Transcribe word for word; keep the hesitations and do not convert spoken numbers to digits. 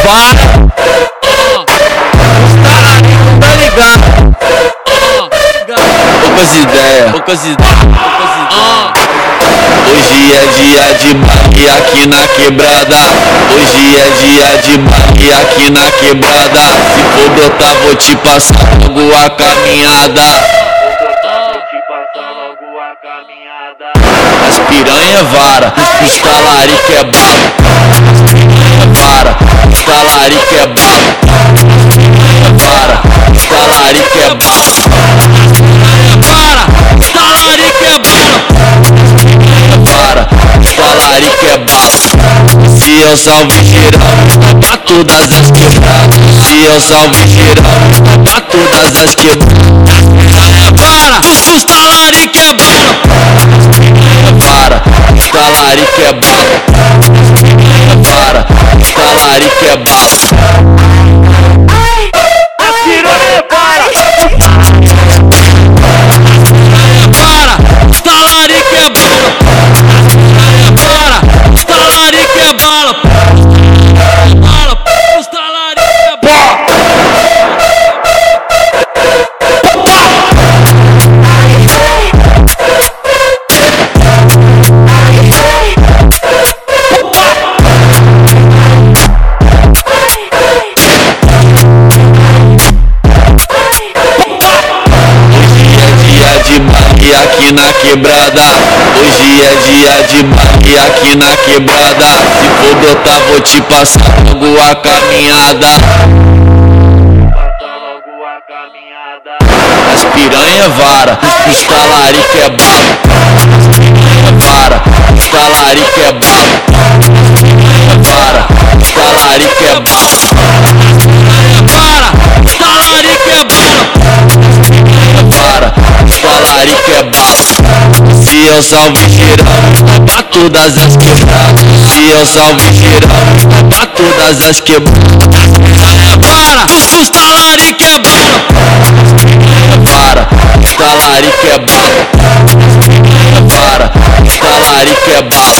para. Os talarico tá ligado. Poucas ideias, poucas ideias, poucas ideias. Hoje é dia de baile aqui na quebrada. Hoje é dia de baile aqui na quebrada. Se for brotar vou te passar logo a caminhada. As piranha vara, os talarico é bala. As piranha vara, os talarico é bala. As piranha vara, os talarico é bala. As piranha vara, os talarico é bala. As piranha vara, os talarico é bala. Se eu salve geral, pra todas as quebradas. Se eu salve geral, pra todas as quebradas. As piranha vara, os talarico é bala. As piranha vara, os talarico é bala. As piranha vara, os talarico é bala. As piranha vara, os talarico é bala. As piranha vara, os talarico é bala. Bala, os talarico é bala. Aqui na quebrada, hoje é dia de baile aqui na quebrada. Se for brotar vou te passar logo a caminhada. As piranha vara, os talarico é bala. As piranha vara, os talarico é bala. As piranha vara, os talarico é bala. As piranha vara, os talarico é bala. As piranha vara, os talarico é bala. Se eu salve geral, pra todas as quebradas. Se eu salve geral, pra todas as quebradas. As piranha vara, os talarico é bala. As piranha vara, os talarico é bala. As piranha vara, os talarico é bala.